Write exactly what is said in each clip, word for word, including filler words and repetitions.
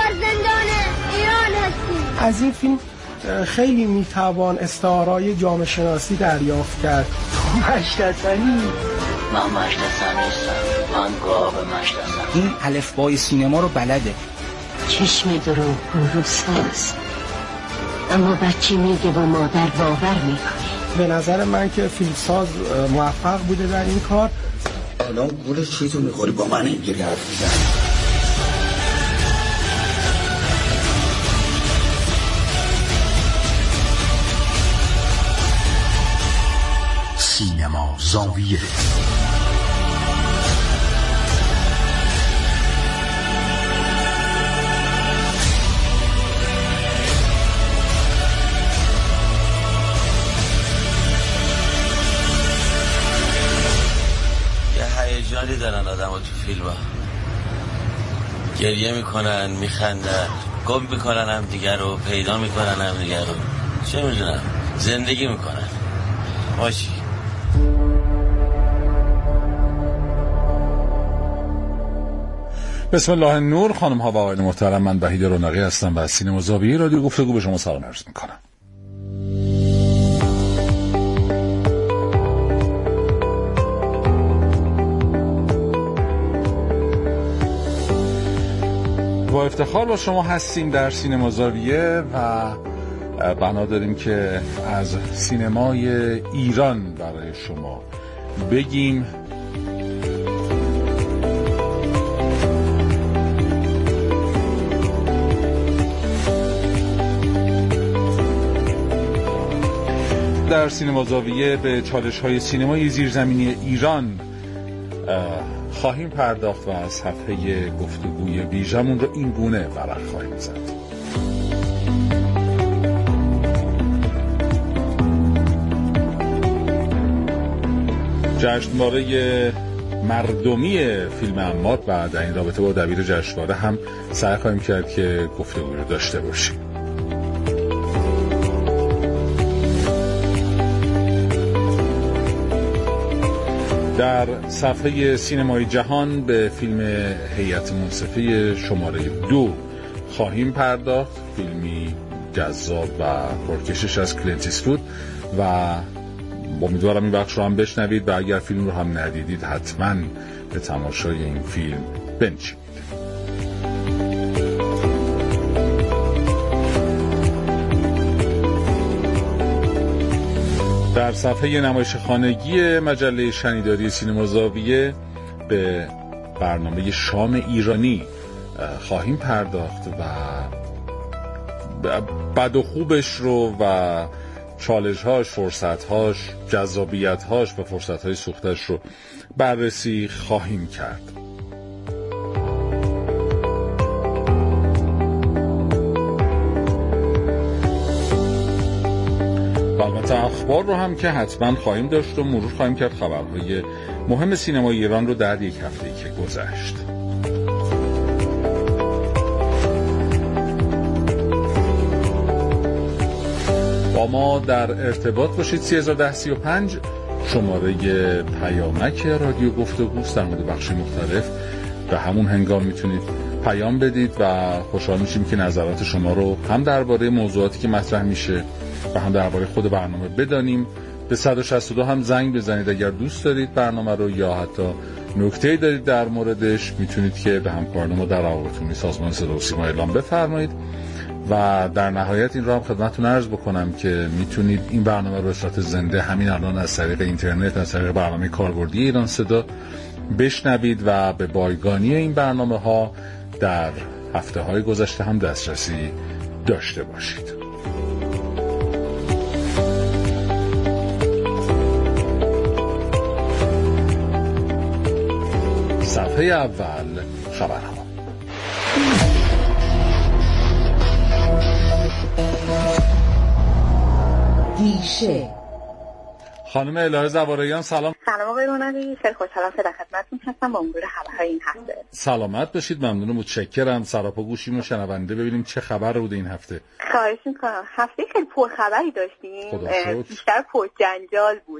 در زندان ایران هستیم. از این فیلم خیلی میتوان استعاره‌های جامعه شناسی دریافت کرد. تو مشت حسنی؟ من مشت حسن نیستم، من گاو مشت حسن. این الفبای سینما رو بلده. چشم درو رو ساز، اما بچه میگه با مادر باور میکنه. به نظر من که فیلمساز موفق بوده در این کار. الان گول چی تو میخوری با من اینجوری حرف میزنی؟ سینما زاویه. هیجانی دارن آدم ها تو فیلم ها، گریه میکنن، میخندن، گم میکنن هم دیگر رو، پیدا میکنن هم دیگر رو، چه میدونم، زندگی میکنن. باشی بسم الله نور. خانم ها و آقایان محترم، من وحید رونقی هستم و از سینما زاویه رادیو گفتگو به شما سلام عرض میکنم. با افتخار با شما هستیم در سینما زاویه و بنا داریم که از سینمای ایران برای شما بگیم. در سینما زاویه به چالش‌های سینمای زیرزمینی ایران خواهیم پرداخت و از صفحه گفتگوی ویژمون رو این گونه ورق خواهیم زد. جشنواره مردمی فیلم عماد و در این رابطه با دبیر جشنواره هم سعی خواهیم کرد که گفتگوی رو داشته باشیم. در صفحه سینمای جهان به فیلم هیئت منصفه شماره دو خواهیم پرداخت. فیلمی جذاب و پرکشش از کلینت ایستوود و امیدوارم این بخش رو هم بشنوید و اگر فیلم رو هم ندیدید حتما به تماشای این فیلم بنشینید. در صفحه نمایش خانگی مجله شنیداری سینما زاویه به برنامه شام ایرانی خواهیم پرداخت و بد و خوبش رو و چالش‌هاش، فرصت‌هاش، جذابیت‌هاش و فرصت‌های سوختش رو بررسی خواهیم کرد. البته اخبار رو هم که حتما خواهیم داشت و مرور خواهیم کرد خبرهای مهم سینمای ایران رو در یک هفته‌ای که گذشت. با ما در ارتباط باشید. سه هزار و ده سی و پنج شماره پیامک رادیو گفتگوست. در مورد بخش مختلف به همون هنگام میتونید پیام بدید و خوشحال میشیم که نظرات شما رو هم درباره موضوعاتی که مطرح میشه و هم درباره خود برنامه بدانیم. به صد و شصت و دو هم زنگ بزنید اگر دوست دارید برنامه رو یا حتی نکته‌ای دارید در موردش، میتونید که به همکاران ما در روابط عمومی سازمان صدا و سیما اعلام بفرمایید. و در نهایت این رو هم خدمتتون عرض بکنم که میتونید این برنامه رو به صورت زنده همین الان از طریق اینترنت، از طریق برنامه کاربردی ایران صدا بشنوید و به بایگانی این برنامه ها در هفته های گذشته هم دسترسی داشته باشید. صفحه اول خبرها. گیشه خانم الهه زوارایان سلام. سلام آقای رونقی، خیلی خوشحالم که در خدمتتون هستم با مرور خبرهای این هفته. سلامت باشید، ممنون و متشکرم. سراپا گوشیم و شنونده ببینیم چه خبر بوده این هفته. خواهش می‌کنم. هفته خیلی پر خبری داشتیم، بیشتر پر جنجال بود.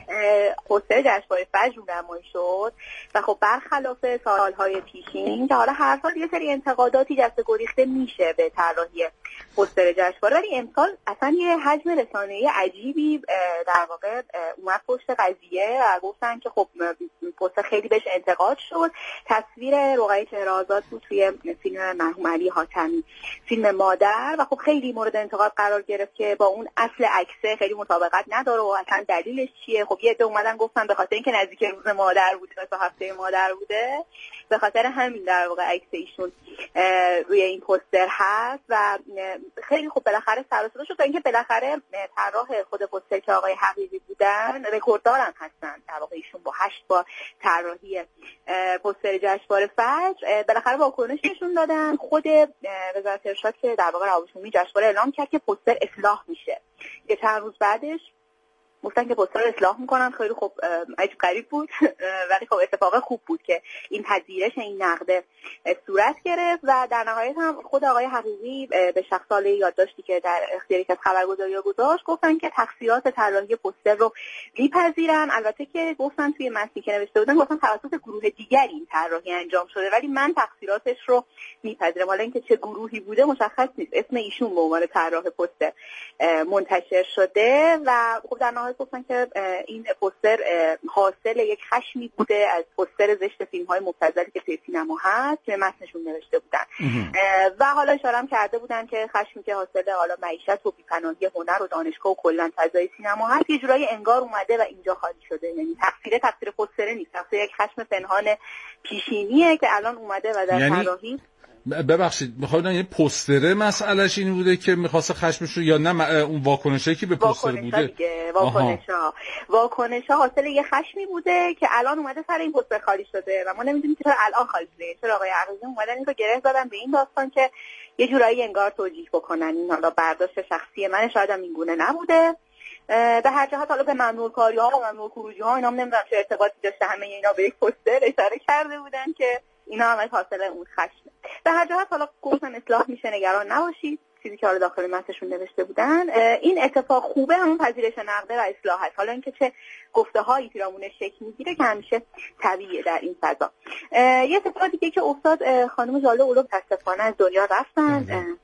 پوستر جشنواره فجر رونمایی شد و خب برخلاف سال‌های پیشین که حالا هر سال یه سری انتقاداتی دست گریخته میشه به طراحی پوستر جشنواره، ولی امسال اصلا یه حجم رسانه‌ای عجیبی در واقع اومد پشت قضیه و گفتن که خب پوستر خیلی بهش انتقاد شد. تصویر رقیه چهره‌آزاد بود توی فیلم مرحوم علی حاتمی، فیلم مادر، و خب خیلی مورد انتقاد قرار گرفت که با اون اصل عکسه خیلی مطابقت نداره و اصلا دلیلش چیه. خب یه عده اومدن گفتن به خاطر اینکه نزدیک روز مادر بوده و هفته مادر بوده، به خاطر همین در واقع عکس ایشون روی این پوستر هست و خیلی خب بالاخره سر و صدا شد تا اینکه بالاخره طراح خود پوستر که آقای حقیقی بودن، رکورددارن هستن در واقع ایشون با هشت بار طراحی پوستر جشنواره فجر، بالاخره واکنش نشون دادن. خود وزارت ارشاد که در واقع روابط عمومی جشنواره اعلام کرد که پوستر اصلاح میشه. یه چند روز بعدش گفتن که پوستر رو اصلاح میکنن. خیلی خب عجیب غریب بود ولی خب اتفاق خوب بود که این پذیرش این نقد صورت گرفت و در نهایت هم خود آقای حقیقی به شخصاله یادداشتی که در اختیار یک از خبرگزاری‌ها گذاشت گفتن که تقصیرات طراحی پوستر رو میپذیرن. البته که گفتن توی متنی که نوشته بودن گفتن توسط گروه دیگری این طراحی انجام شده، ولی من تقصیراتش رو میپذیرم. حالا اینکه چه گروهی بوده مشخص نیست، اسم ایشون به عنوان طراح پوستر منتشر شده و خب در نهایت گفتن که این پوستر حاصل یک خشمی بوده از پوستر زشت فیلم‌های مبتذلی که توی سینما هست که متنشون نوشته بودن و حالا اشاره هم کرده بودن که خشمی که حاصل حالا معیشت و بی‌پناهی هنر و دانشگاه و کلاً فضای سینما هست یه جورایی انگار اومده و اینجا خالی شده. یعنی تقصیر تقصیر پوستر نیست، تقصیر یک خشم پنهان پیشینیه که الان اومده و در یعنی... طراحی ببخشید میخوام بگم یه پوستره مسئلهش این بوده که میخواسته خشمش رو یا نه اون واکنشی که به پوستر بوده؟ واکنشا واکنشا حاصل یه خشمی بوده که الان اومده سر این پوستر خالی شده و ما نمیدونیم که چرا الان خالی شده. چرا آقای عقیلی اومدن اینو گره زدن به این داستان که یه جورایی انگار توجیه بکنن این حالا برداشت شخصی من، شاید هم این گونه نبوده. به هر جهت حالا به ممنوع‌کاری‌ها و ممنوع‌خروجی‌ها اینا نمیدونم چه ارتباطی داشته، همه اینا به یک پوستر اشاره کرده بودن که اینا هم از حاصل اون خشمه. به هر جهت حالا گفتن اصلاح میشه، نگران نباشید، چیزی که حالا داخل متنشون نوشته بودن. این اتفاق خوبه، همون پذیرش نقده و اصلاح هست. حالا اینکه چه گفته‌هایی پیرامونش شکل میگیره که همیشه طبیعیه در این فضا. یه اتفاق دیگه که افتاد، خانم ژاله اولو متاسفانه از دنیا رفتن.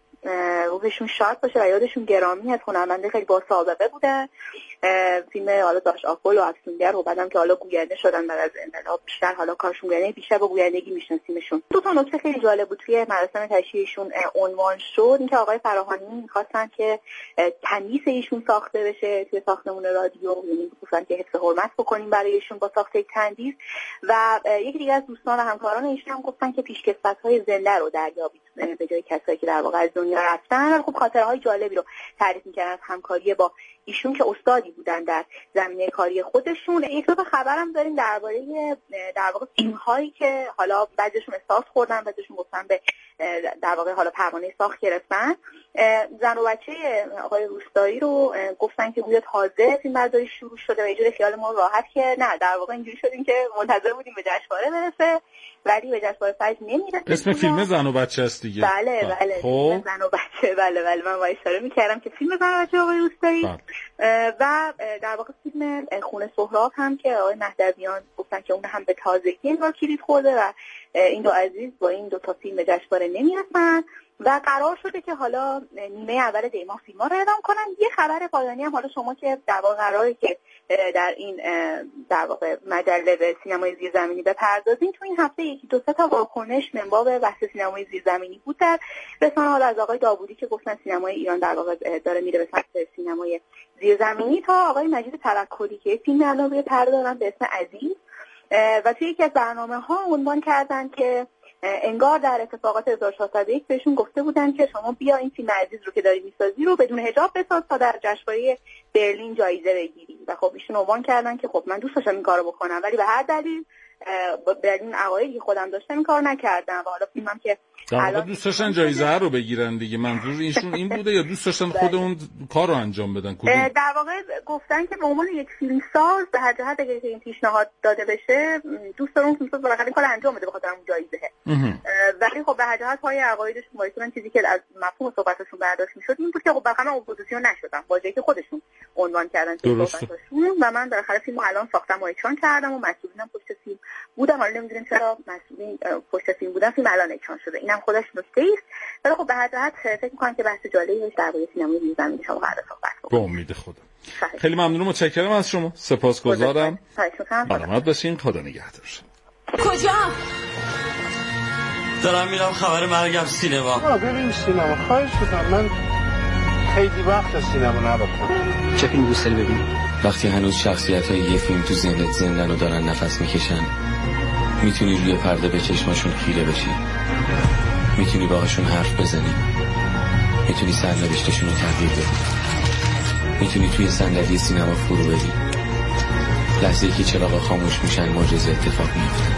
روحشون شاد باشه و یادشون گرامی. از هنرمنده خیلی با سابقه بودن. فیلم حالا داش آپول و افسونگر و بعدم که حالا گوینده شدن بعد از انقلاب بیشتر حالا کارشون گوینده بیشتر با گویندگی میشناسیمشون. دو تا نکته خیلی جالب بود توی مراسم تشییعشون عنوان شد، اینکه آقای فراهانی می‌خواستن که تندیس ایشون ساخته بشه توی ساختمون رادیو، یعنی گفتن که حفظ حرمت بکنیم برای ایشون با ساخت یک تندیس و یکی دیگه از دوستان و همکاران ایشون هم گفتن که پیشکسوت‌های زنده رو دریابید به جای کسایی که در واقع از دنیا رفتن. خب خاطره‌های جالبی رو تعریف می‌کردن از همکاری با ایشون که استادی بودن در زمینه کاری خودشون. یک دو خبرم داریم درباره در واقع فیلم‌هایی که حالا بعضیشون استارت خوردن، بعضیشون گفتن به در واقع حالا پروانه ساخت گرفتن. زن و بچه آقای روستایی رو گفتن که گویا تازه فیلمبرداری شروع شده و یه جوری خیال ما راحت که نه، در واقع اینجوری شدیم که منتظر بودیم به جشنواره برسه ولی به جشنواره فجر نمیرسه. اسم فیلم زن و بچه است دیگه. بله بله خب. زن و بچه بله بله من با اشاره می‌کردم که فیلم زن و بچه آقای روستایی و در واقع فیلم خونه سهراب هم که آقای مهدویان گفتن که اون هم به تازگی انگار کلید خورده و این دو عزیز با این دو تا فیلم جشنواره نمیرسن و قرار شده که حالا نیمه اول دی ماه فیلم‌ها رو اعلام کنن. یه خبر پایانی هم حالا شما که در واقع قراره که در این در واقع مجله به سینمای زیرزمینی بپردازین، تو این هفته یکی دو سه تا واکنش من باب بحث سینمای زیرزمینی بود در رسانه، حالا از آقای داوودی که گفتن سینمای ایران در واقع داره میره به سمت سینمای زیرزمینی تا آقای مجید توکلی که فیلم الان روی پرده دارن به اسم عزیز و توی یکی از برنامه‌ها عنوان کردن که انگار در اتفاقات هزار و چهارصد و یک بهشون گفته بودن که شما بیا این فیلم عزیز رو که داری میسازی رو بدون حجاب بساز تا در جشنواره برلین جایزه بگیری و خب ایشون عنوان کردن که خب من دوست داشتم این کارو بکنم ولی به هر دلیل به این عقایدی که خودم داشتم این کار نکردم و حالا فیلمم که الان دوست داشتن جایزه رو بگیرن دیگه. منظور ایشون این بوده یا دوست داشتن خود اون کار رو انجام بدن؟ کدوم؟ در واقع گفتن که به عنوان یک فیلمساز به هر جهت اگه این پیشنهاد داده بشه دوست دارم فیلمساز بالاخره این کار انجام بده به خاطر اون جایزه. ولی خب به هر جهت پای عقایدشون وایسادن. چیزی که از مفهوم صحبتشون برداشت میشد این بود که خب بالاخره اپوزیسیون نشدم با جایی که خودشون عنوان کردن صحبتاشون و من بالاخره فیلمو الان ساختم و اکران کردم و مسئولینم پشت فیلم بودم. حالا نمیدونیم چرا مسئولین پشت فیلم بودن فیلم الان اکران شده. اینم خودش نکته است. ولی خب به هر جهت فکر می‌کنم که بحث جالبی درباره سینمای زیرزمینی شما قرار صحبت کنیم. با امید خدا. خیلی ممنون، متشکرم از شما. سپاسگزارم. سلامت باشین. خدا نگهدار. کجا؟ دارم میرم خبر مرگم سینما. آقا ببین سینما. خواهش می‌کنم من خیلی وقت سینما نرفتم. چه فیلمی دوست داری ببینی؟ وقتی هنوز شخصیت‌های یه فیلم تو ذهنت زندن و دارن نفس میکشن، میتونی روی پرده به چشماشون خیره بشی، میتونی باهاشون حرف بزنی، میتونی سرنوشتشون رو تغییر بدی، میتونی توی صندلی سینما فرو بری. لحظه‌ای که چراغا خاموش میشن معجزه اتفاق میفته.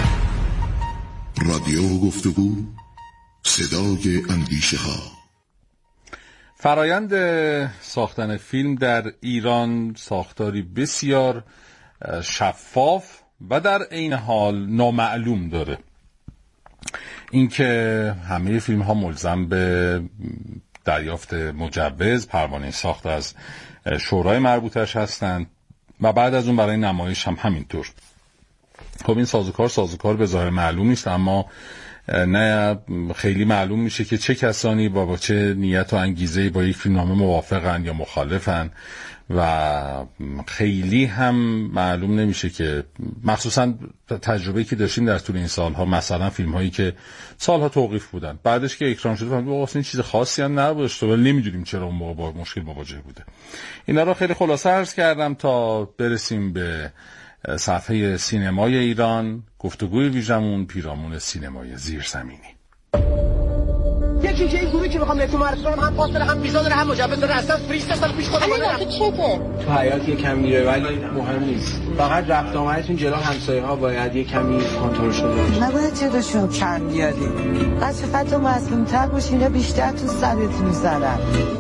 رادیو گفتگو، صدای اندیشه ها. فرایند ساختن فیلم در ایران ساختاری بسیار شفاف و در عین حال نامعلوم داره. اینکه همه فیلم ها ملزم به دریافت مجوز، پروانه ساخت از شورای مربوطش هستند و بعد از اون برای نمایش هم همینطور. خب این سازوکار سازوکار به ظاهر معلوم نیست، اما نه خیلی معلوم میشه که چه کسانی با, با چه نیت و انگیزه‌ای با یک فیلمنامه موافقن یا مخالفن و خیلی هم معلوم نمیشه که مخصوصا تجربه‌ای که داشتیم در طول این سالها، مثلا فیلم‌هایی که سالها توقیف بودن بعدش که اکران شده فهمیدیم واقعا این چیز خاصی هم نبوده ولی نمیدونیم چرا اون موقع با مشکل مواجه بوده. اینا رو خیلی خلاصه عرض کردم تا برسیم به صفحه سینمای ایران، گفتگوی ویژمون پیرامون سینمای زیرزمینی. یکی که این گروهی که میخوام بهتون معرفی کنم هم پاس داره، هم ویزا داره، هم مجوز داره، اصلا فریست سال پیش خودم اومدم. تو چته؟ تو حیات یکم میره ولی مهم نیست. فقط رفت آمدتون جلو همسایه‌ها باید یه کمی کنترل شده باشه. نباید جلوشون کم بیادی. بچه فتو مظلوم‌تر باشین یا بیشتر تو سرت می‌زنن.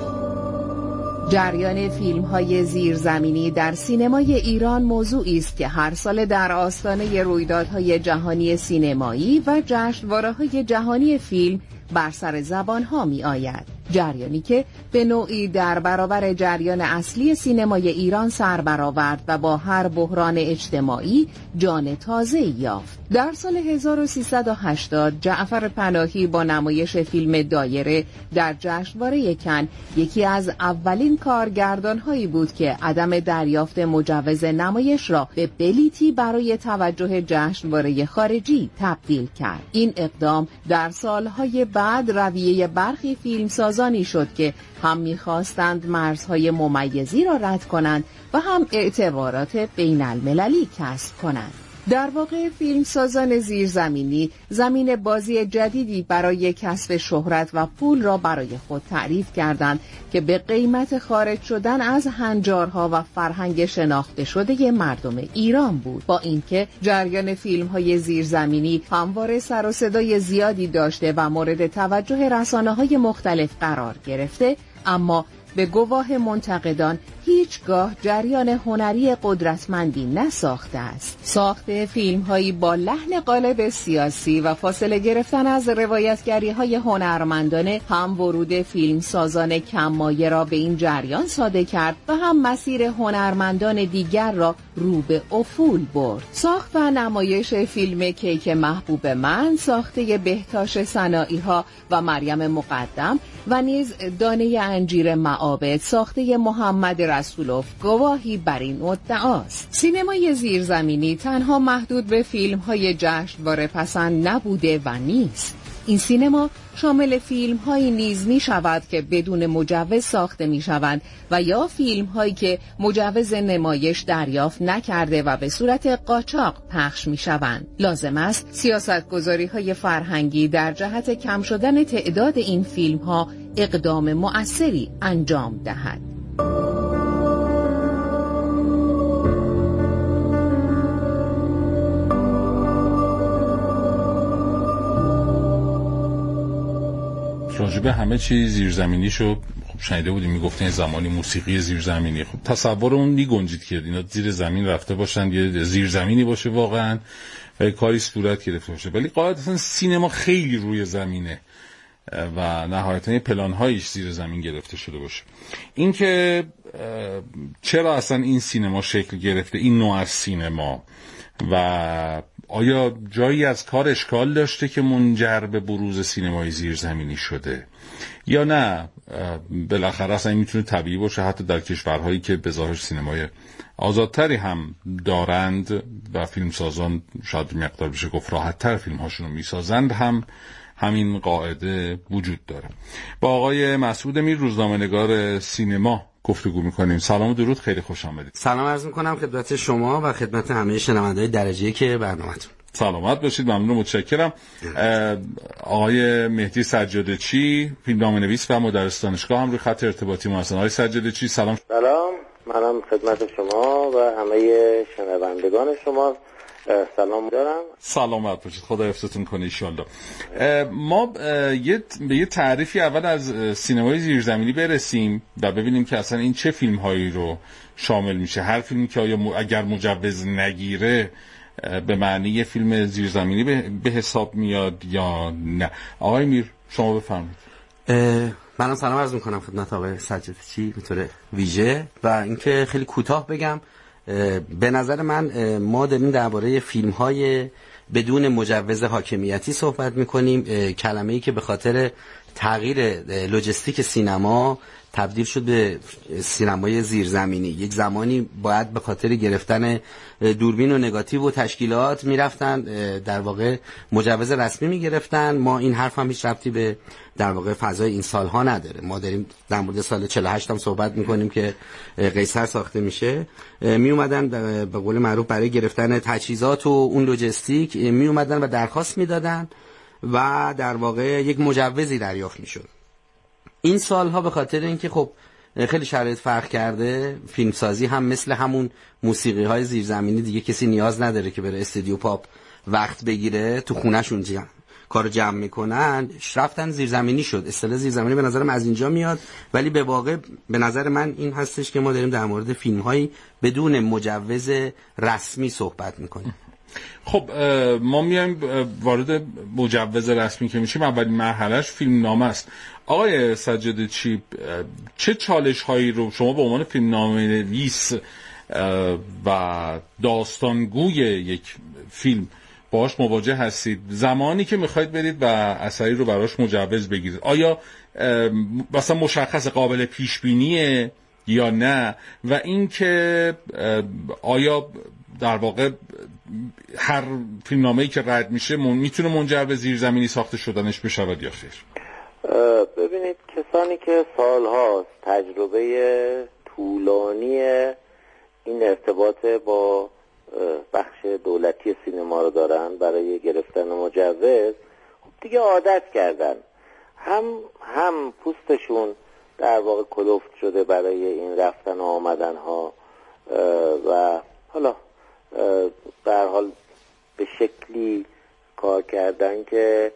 جریان فیلم‌های زیرزمینی در سینمای ایران موضوعی است که هر سال در آستانه رویدادهای جهانی سینمایی و جشنواره‌های جهانی فیلم بر سر زبان‌ها می‌آید. جریانی که به نوعی در برابر جریان اصلی سینمای ایران سر برآورد و با هر بحران اجتماعی جان تازه‌ای یافت. در سال هزار و سیصد و هشتاد جعفر پناهی با نمایش فیلم دایره در جشنواره کن یکی از اولین کارگردان‌هایی بود که عدم دریافت مجوز نمایش را به بلیتی برای توجه جشنواره خارجی تبدیل کرد. این اقدام در سالهای بعد رویه برخی فیلمسازانی شد که هم می‌خواستند مرزهای ممیزی را رد کنند و هم اعتبارات بین المللی کسب کنند. در واقع فیلمسازان زیرزمینی زمین بازی جدیدی برای کسب شهرت و پول را برای خود تعریف کردند که به قیمت خارج شدن از هنجارها و فرهنگ شناخته شده مردم ایران بود. با اینکه جریان فیلم‌های زیرزمینی همواره سر و صدای زیادی داشته و مورد توجه رسانه‌های مختلف قرار گرفته، اما به گواه منتقدان هیچگاه جریان هنری قدرتمندی نساخته است. ساخت فیلم‌هایی با لحن قالب سیاسی و فاصله گرفتن از روایتگری‌های هنرمندانه هم ورود فیلمسازان کم‌مایه را به این جریان ساده کرد و هم مسیر هنرمندان دیگر را رو به افول برد. ساخت و نمایش فیلم کیک محبوب من ساخته بهتاش صناعی‌ها و مریم مقدم و نیز دانه انجیر معابد ساخته محمد رسولوف گواهی بر این ادعاست. سینمای زیرزمینی تنها محدود به فیلم‌های جشنواره پسند نبوده و نیست. این سینما شامل فیلم‌هایی نیز می‌شود که بدون مجوز ساخته می‌شوند و یا فیلم‌هایی که مجوز نمایش دریافت نکرده و به صورت قاچاق پخش می‌شوند. لازم است سیاست‌گذاری‌های فرهنگی در جهت کم شدن تعداد این فیلم‌ها اقدام مؤثری انجام دهد. جالب همه چی زیرزمینیشو خب شنیده بودیم، میگفتن زمانی موسیقی زیرزمینی. خب تصور اون میگنجید که اینا زیر زمین رفته باشن، یه زیرزمینی باشه واقعا و کاری صورت گرفته باشه. ولی قاعدتا سینما خیلی روی زمینه و نهایتاً پلان‌هایش زیر زمین گرفته شده باشه. این که چرا اصلا این سینما شکل گرفته، این نوع از سینما، و آیا جایی از کار اشکال داشته که منجر به بروز سینمای زیرزمینی شده یا نه بالاخره اصلا این میتونه طبیعی باشه، حتی در کشورهایی که به ظاهر سینمای آزادتری هم دارند و فیلمسازان شاید مقدار بشه گفت راحت‌تر فیلم‌هاشون رو میسازند هم همین قاعده وجود داره. با آقای مسعود میر، روزنامه‌نگار سینما گفتگو میکنیم. سلام و درود، خیلی خوش آمدید. سلام عرض میکنم خدمت شما و خدمت همه شنونده‌های درجه‌ای که برنامه‌تون. سلامت باشید، ممنون و متشکرم. آقای مهدی سجادچی، فیلمنامه‌نویس و مدرس دانشگاه، هم روی خط ارتباطی ما هستن. آقای سجادچی سلام. سلام، منم خدمت شما و همه شنوندگان شما سلام دارم. سلامت باشید، خدا حفظتون کنه ان ما یه به یه تعریفی اول از سینمای زیرزمینی برسیم و ببینیم که اصلا این چه فیلم هایی رو شامل میشه. هر فیلمی که آیا اگر مجوز نگیره به معنی یه فیلم زیرزمینی به حساب میاد یا نه. آقای میر شما بفرمایید. منم سلام عرض میکنم خدمت آقای سجادچی به طور ویژه و اینکه خیلی کوتاه بگم، به نظر من ما داریم درباره فیلم‌های بدون مجوز حاکمیتی صحبت می‌کنیم. کلمه‌ای که به خاطر تغییر لوجستیک سینما تبدیل شد به سینمای زیرزمینی. یک زمانی باید به خاطر گرفتن دوربین و نگاتیو و تشکیلات میرفتن در واقع مجوز رسمی میگرفتن. ما این حرف هم هیچ ربطی به در واقع فضای این سالها نداره. ما داریم در مورد سال چهل و هشت هم صحبت میکنیم که قیصر ساخته میشه. می اومدن به قول معروف برای گرفتن تجهیزات و اون لوجستیک می اومدن و درخواست میدادن و در واقع یک مجوزی دریافت میشد. این سالها به خاطر اینکه خب خیلی شرایط فرق کرده، فیلمسازی هم مثل همون موسیقی های زیرزمینی دیگه کسی نیاز نداره که بره استودیو پاپ وقت بگیره، تو خونهشون جمع کارو جمع میکنن، رفتن زیرزمینی شد. اصطلاح زیرزمینی به نظرم از اینجا میاد، ولی به واقع به نظر من این هستش که ما داریم در مورد فیلم هایی بدون مجوز رسمی صحبت میکنیم. خب ما میایم وارد مجوز رسمی که میشیم، اولین مرحلهش فیلم نامه است. آقای سجادچی، چه چالش هایی رو شما به عنوان فیلم نامه نویس و داستانگوی یک فیلم باهاش مواجه هستید زمانی که میخواید برید و اثری رو براش مجوز بگیرید؟ آیا مثلا مشخص قابل پیش بینیه یا نه؟ و اینکه آیا در واقع هر فیلمنامه‌ای که رد میشه میتونه منجر به زیرزمینی ساخته شدنش بشود یا خیر؟ ببینید، کسانی که سالهاست تجربه طولانی این ارتباط با بخش دولتی سینما رو دارن برای گرفتن مجوز، خب دیگه عادت کردن، هم هم پوستشون در واقع کلفت شده برای این رفتن و آمدن ها و حالا در حال به شکلی کار کردن که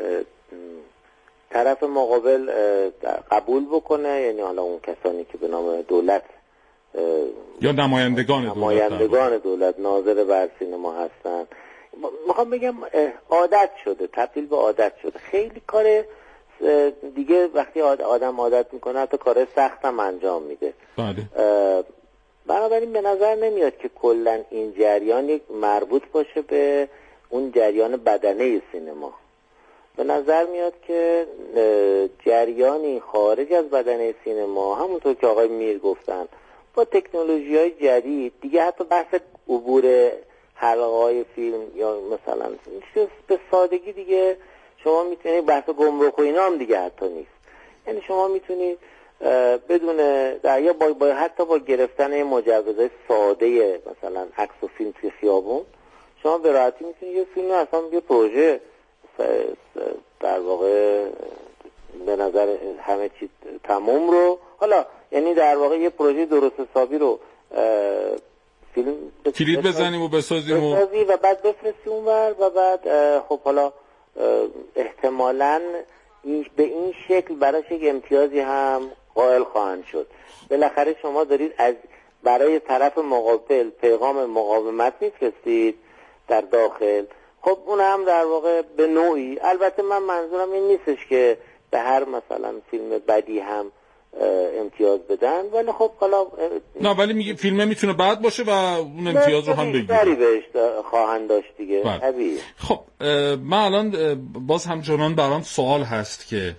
طرف مقابل قبول بکنه، یعنی حالا اون کسانی که به نام دولت یا نمایندگان دولت نمایندگان دولت ناظر بر سینما هستن. میخوام بگم عادت شده، تبدیل به عادت شده. خیلی کار دیگه وقتی آدم عادت میکنه حتی کار سخت هم انجام میده. بنابراین به نظر نمیاد که کلا این جریان یک مربوط باشه به اون جریان بدنه سینما. به نظر میاد که جریانی خارج از بدنه سینما، همونطور که آقای میر گفتن، با تکنولوژی های جدید دیگه حتی بحث عبور حلقه های فیلم یا مثلا به سادگی دیگه شما میتونید، بحث گمرک و اینا هم دیگه حتی نیست. یعنی شما میتونید بدون در یا با, با حتی با گرفتن مجوزهای ساده مثلا عکس و فیلم توی خیابون شما به راحتی میتونید یه فیلم اصلا یه پروژه در واقع به نظر همه چی تمام رو، حالا یعنی در واقع یه پروژه درست حسابی رو فیلم کلید بزنیم و بسازیم و, و بعد بفرستیم اونور و بعد خب حالا احتمالاً این به این شکل براش یک امتیازی هم قائل خواهند شد. بالاخره شما دارید از برای طرف مقابل پیغام مقاومت میفرستید در داخل، خب اون هم در واقع به نوعی، البته من منظورم این نیستش که به هر مثلا فیلم بدی هم امتیاز بدن، ولی خب حالا نه، ولی میگه فیلم میتونه بد باشه و اون امتیاز رو هم بگیره، بهش خواهند داشت دیگه. طبیعی. خب من الان باز همچنان برام سوال هست که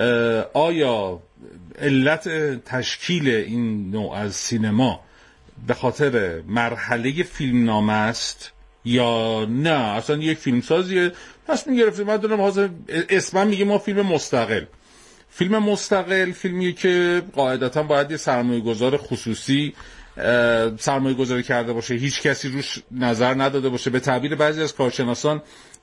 آیا علت تشکیل این نوع از سینما به خاطر مرحله فیلمنامه است یا نه اصلا یک فیلمسازیه تصمیم گرفته؟ من دونم حاضر اسمم میگه ما فیلم مستقل. فیلم مستقل فیلمیه که قاعدتا باید یه سرمایه گذار خصوصی سرمایه گذاری کرده باشه، هیچ کسی روش نظر نداده باشه. به تعبیر بعضی از کارشناسان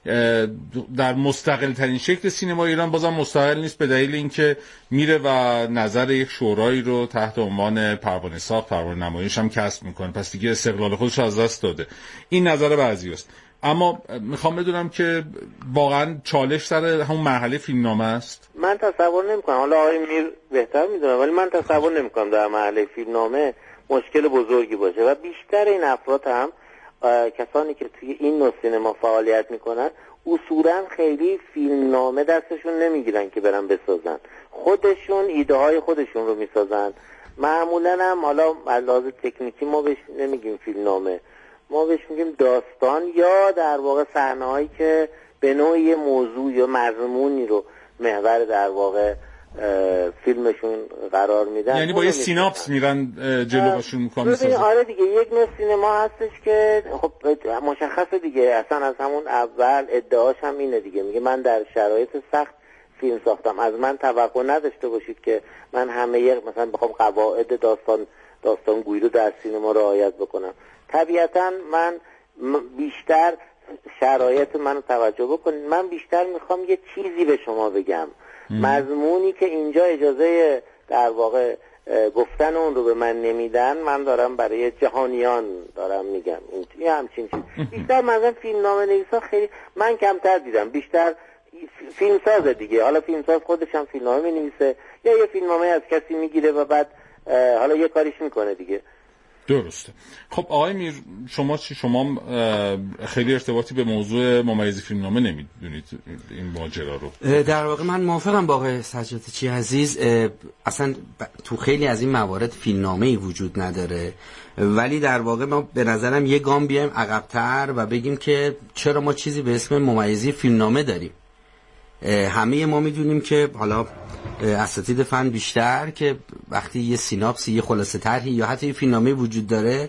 در مستقل ترین شکل سینما ایران بازم مستقل نیست، به دلیل اینکه میره و نظر یک شورایی رو تحت عنوان پروانه ساخت، پروانه نمایش هم کسب میکنه، پس دیگه استقلال خودش از دست داده. این نظر بعضیاست. اما میخوام بدونم که واقعا چالش سر همون مرحله فیلمنامه است. من تصور نمیکنم، حالا آقای میر بهتر میدونم، ولی من تصور نمیکنم در مرحله فیلمنامه مشکل بزرگی باشه و بیشتر این افراد هم کسانی که توی این نوع سینما فعالیت میکنن اصولا خیلی فیلمنامه دستشون نمیگیرن که برن بسازن، خودشون ایده های خودشون رو میسازن. معمولا هم حالا از لحاظ تکنیکی ما بهش نمیگیم فیلمنامه، ما بهش میگیم داستان، یا در واقع صحنه‌هایی که به نوعی موضوع یا مضمونی رو محور در واقع فیلمشون قرار میدن. یعنی با یه سیناپس میرن جلوشون میکنن. ببین آره دیگه، یک نوع سینما هستش که خب مشخصه دیگه، اصلا از همون اول ادعاش هم اینه دیگه، میگه من در شرایط سخت فیلم ساختم، از من توقع نداشته باشید که من همه مثلا بخوام قواعد داستان داستانگویی رو در سینما رعایت بکنم. طبیعتا من بیشتر شرایط منو توجه بکنید، من بیشتر میخوام یه چیزی به شما بگم، مضمونی که اینجا اجازه در واقع گفتن اون رو به من نمیدن، من دارم برای جهانیان دارم میگم. این همچین چیز بیشتر مثلا فیلمنامه نویسا خیلی من کمتر دیدم، بیشتر فیلمساز دیگه، حالا فیلمساز خودش هم فیلمنامه مینویسه یا یه فیلمنامه از کسی میگیره و بعد حالا یه کاریش میکنه دیگه. درسته. خب آقای میر، شما چی؟ شما خیلی ارتباطی به موضوع ممیزی فیلمنامه نمیدونید این ماجرا رو؟ در واقع من موافقم با آقای سجادچی عزیز، اصلا تو خیلی از این موارد فیلمنامه‌ای وجود نداره، ولی در واقع ما به نظرم یه گام بیایم عقب‌تر و بگیم که چرا ما چیزی به اسم ممیزی فیلمنامه داریم. همه ما میدونیم که حالا اساتید فن بیشتر که وقتی یه سیناپسی، یه خلاصه طرحی یا حتی یه فیلمنامه وجود داره،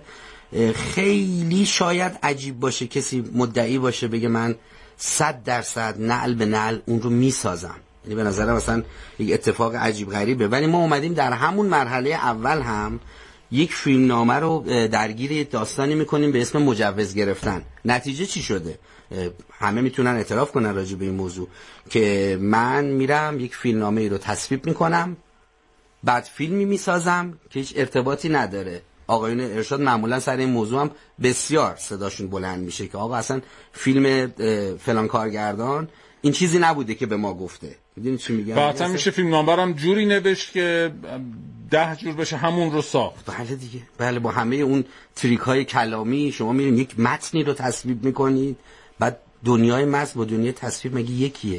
خیلی شاید عجیب باشه کسی مدعی باشه بگه من صد درصد نعل به نعل اون رو میسازم. یعنی به نظرم مثلا یک اتفاق عجیب غریبه، ولی ما اومدیم در همون مرحله اول هم یک فیلمنامه رو درگیر داستانی میکنیم به اسم مجوز گرفتن. نتیجه چی شده؟ همه میتونن اعتراف کنن راجع به این موضوع که من میرم یک فیلمنامه رو تصویب میکنم، بعد فیلمی میسازم که هیچ ارتباطی نداره. آقایون ارشاد معمولا سر این موضوع هم بسیار صداشون بلند میشه که آقا اصلا فیلم فلان کارگردان این چیزی نبوده که به ما گفته. میدونید چی میگم؟ بعدا میشه فیلمنامه هم جوری نوشت که ده جور بشه همون رو ساخت. بله دیگه، بله، با همه اون تریک های کلامی شما میرین یک متنی رو تصویب میکنید، بعد دنیای متن با دنیای تصویر مگه یکیه؟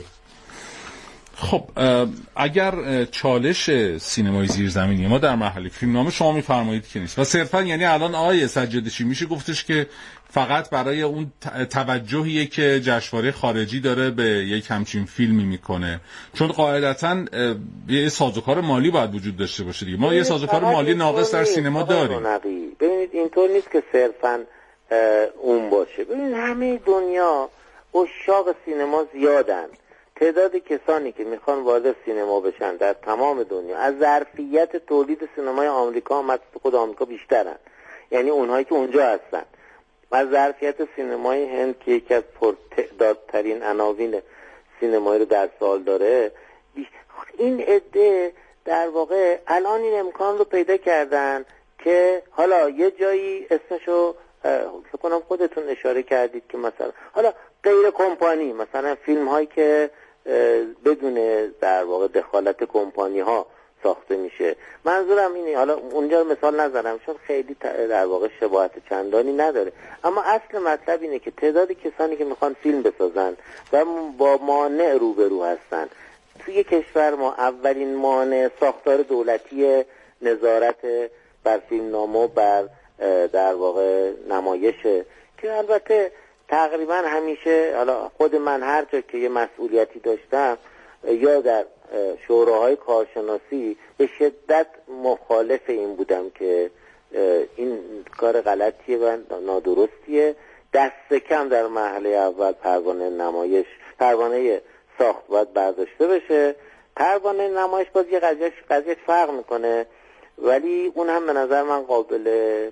خب اگر چالش سینمای زیرزمینی ما در مرحله فیلمنامه شما میفرمایید که نیست و صرفا یعنی الان آقای سجادچی میشه گفتش که فقط برای اون توجهیه که جشنواره خارجی داره به یک همچین فیلمی میکنه، چون قاعدتاً یه سازوکار مالی باید وجود داشته باشه دیگه. ما یه سازوکار مالی ناقص در سینما داریم. ببینید اینطور نیست که صرفاً اون باشه. ببینید همه دنیا عشاق سینما زیادن، تعداد کسانی که میخوان وارد سینما بشن در تمام دنیا از ظرفیت تولید سینمای آمریکا هم از خود آمریکا بیشترن، یعنی اونهایی که اونجا هستن، از ظرفیت سینمای هند که یکی از پرتعدادترین عناوین سینمایی رو در سال داره. این عده در واقع الان این امکان رو پیدا کردن که حالا یه جایی اسمشو فکر کنم خودتون اشاره کردید که مثلا حالا غیر کمپانی، مثلا فیلم هایی که بدون در واقع دخالت کمپانی ها ساخته میشه. منظورم اینه، حالا اونجا مثال نظرم چون خیلی در واقع شباهت چندانی نداره، اما اصل مطلب اینه که تعداد کسانی که میخوان فیلم بسازن و با مانع روبرو هستن. توی کشور ما اولین مانع ساختار دولتی نظارت بر فیلمنامه بر در واقع نمایشه که البته تقریبا همیشه، حالا خود من هر جا که یه مسئولیتی داشتم یا در شوراهای کارشناسی به شدت مخالف این بودم که این کار غلطیه و نادرستیه. دست کم در مرحله اول پروانه نمایش پروانه ساخت باید برداشته بشه. پروانه نمایش باز یه قضیه قضیه فرق میکنه، ولی اون هم به نظر من قابل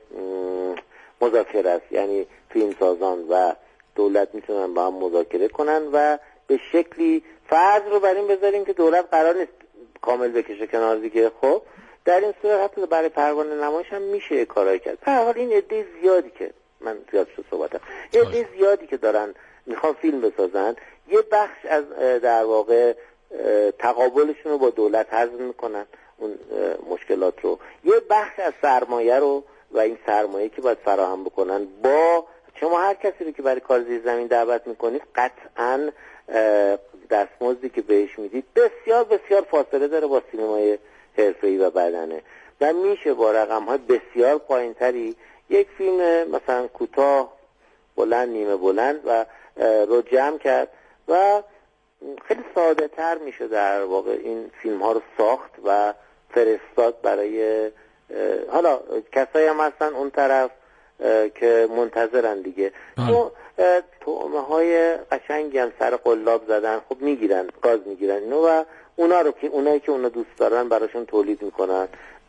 مذاکره است. یعنی فیلمسازان و دولت میتونن با هم مذاکره کنن و به شکلی فرض رو بر این بذاریم که دولت قرار نیست کامل بکشه کنار دیگه. خب در این صورت حتی برای پروانه نمایش هم میشه کارایی کرد. به هر حال این عده زیادی که من زیاد شو صحبتم عده زیادی که دارن میخوان فیلم بسازن، یه بخش از در واقع تقابلشون رو با دولت حذف میکنن، اون مشکلات رو، یه بخش از سرمایه رو و این سرمایه که باید فراهم بکنن با شما هر کسی رو که برای کار زیر زمین دعوت میکنید قطعاً دستمزدی که بهش میدید بسیار بسیار فاصله داره با سینمای حرفه‌ای و بدنه و میشه با رقم‌های بسیار پایینتری یک فیلم مثلا کوتاه بلند نیمه بلند و رو جمع کرد و خیلی ساده تر میشه در واقع این فیلم ها رو ساخت و فرستاد برای حالا کسایی هم هستن اون طرف که منتظرن دیگه. تو طعمه های قشنگی هم سر قلاب زدن، خب میگیرن گاز میگیرن اینو و اونا رو که اونایی که اونا دوست دارن براشون تولید میکنن.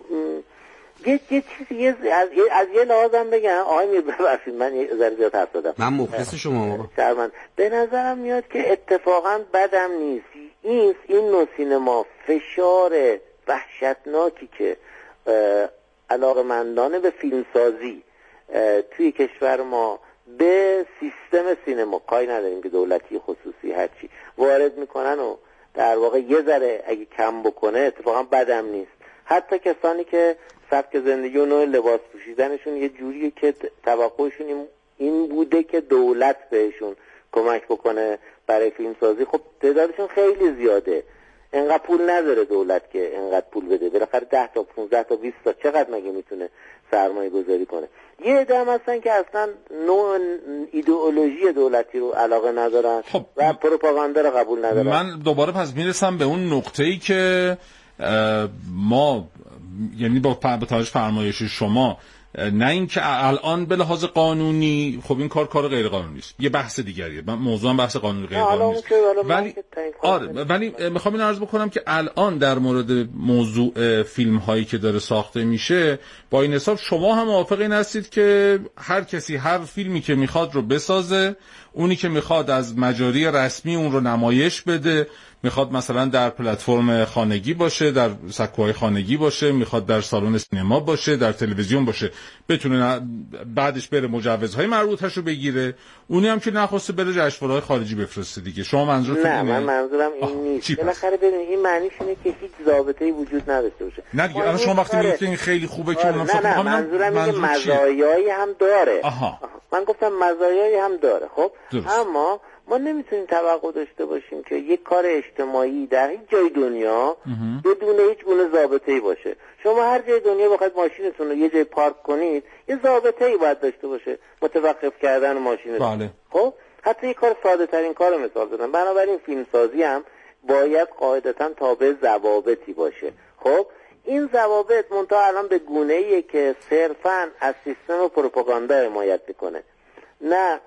یه یه چیزی یه از از یه لحاظم بگم آقای میر ببخشید من یه ذره زیاد حرف زدم. من مخلص شما شرمند. به نظرم میاد که اتفاقا بدم نیست این این نوع سینما فشار وحشتناکی که علاقمندان به فیلمسازی توی کشور ما به سیستم سینما کاری نداریم که دولتی خصوصی هرچی وارد میکنن و در واقع یه ذره اگه کم بکنه اتفاقا بدم نیست. حتی کسانی که سبک زندگی و نوع لباس پوشیدنشون یه جوریه که توقعشون این بوده که دولت بهشون کمک بکنه برای فیلمسازی، خب تعدادشون خیلی زیاده. انقدر پول نداره دولت که انقدر پول بده، بالاخره ده تا پانزده تا بیست تا چقدر مگه میتونه سرمایه گذاری کنه. یه عده هم هستن که اصلا نوع ایدئولوژی دولتی رو علاقه ندارن خب و پروپاگاندا رو قبول ندارن. من دوباره پس میرسم به اون نقطه‌ای که ما یعنی با توجه فرمایش شما نه اینکه الان به لحاظ قانونی خب این کار کار غیر قانونی است، یه بحث دیگریه، موضوع هم بحث قانونی غیر قانونی است، ولی آره ولی میخوام این عرض بکنم که الان در مورد موضوع فیلم هایی که داره ساخته میشه با این حساب شما هم موافق این هستید که هر کسی هر فیلمی که میخواد رو بسازه، اونی که میخواد از مجاری رسمی اون رو نمایش بده، میخواد مثلا در پلتفرم خانگی باشه، در سکوهای خانگی باشه، میخواد در سالن سینما باشه، در تلویزیون باشه، بتونه بعدش بره مجوزهای مربوطش رو بگیره، اونی هم که نخواسته بره جشنواره‌های خارجی بفرسته دیگه. شما منظورتون اینه؟ نه من منظورم این نیست. بالاخره ببینید این معنیش اینه که هیچ ضابطه‌ای وجود نداشته باشه. نه دیگه الان شما وقتی میگید این خیلی خوبه که اونم نه نه منظورم اینه مزایایی هم داره. آها. من گفتم مزایایی هم داره. خب درست. اما ما نمیتونیم توقع داشته باشیم که یک کار اجتماعی در هیچ جای دنیا بدون هیچ گونه ضابطه‌ای باشه. شما هر جای دنیا بخواید ماشینتون رو یه جای پارک کنید، یه ضابطه‌ای باید داشته باشه، متوقف کردن ماشینتون. بله. خب حتی یک کار ساده ترین کارو مثال زدم. بنابراین فیلمسازی هم باید قاعدتاً تابع ضوابطی باشه. خب این ضوابط منتها الان به گونه‌ایه که صرفاً از سیستم پروپاگاندا حمایت میکنه، نه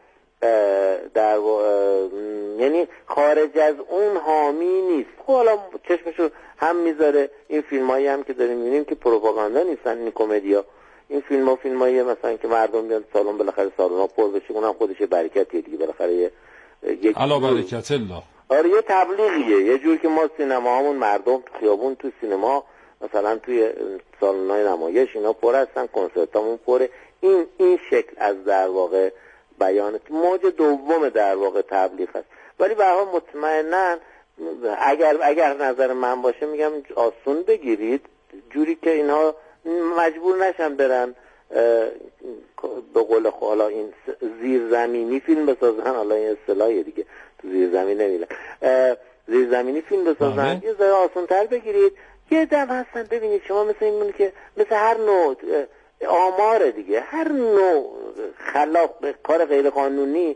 در و... یعنی خارج از اون حامی نیست. خب حالا چشمشو هم میذاره این فیلمایی هم که داریم میبینیم که پروپاگاندا نیستن، این کمدیا، این فیلم ها فیلمایی مثلا که مردم بیان سالن بالاخره سالن ها پر بشه، اونم خودش برکتیه دیگه، بالاخره یک علا برکت الله. آره یه تبلیغیه، یه جور که ما سینما همون مردم خیابون تو سینما مثلا توی سالن‌های نمایش اینا پر هستن، کنسرتامون پره، این این شکل از در واقع بیان موج دوم در واقع تبلیغ است. ولی به هر حال مطمئناً اگر اگر نظر من باشه میگم آسون بگیرید، جوری که اینها مجبور نشن برن به قول حالا این زیرزمینی فیلم بسازن. حالا این اصطلاحیه دیگه، تو زیرزمین نمیرن، زیرزمینی فیلم بسازن. یه ذره آسان‌تر بگیرید. یه دم هستن ببینید شما مثل این که مثل هر نوع آمار دیگه، هر نوع خلاق کار غیر قانونی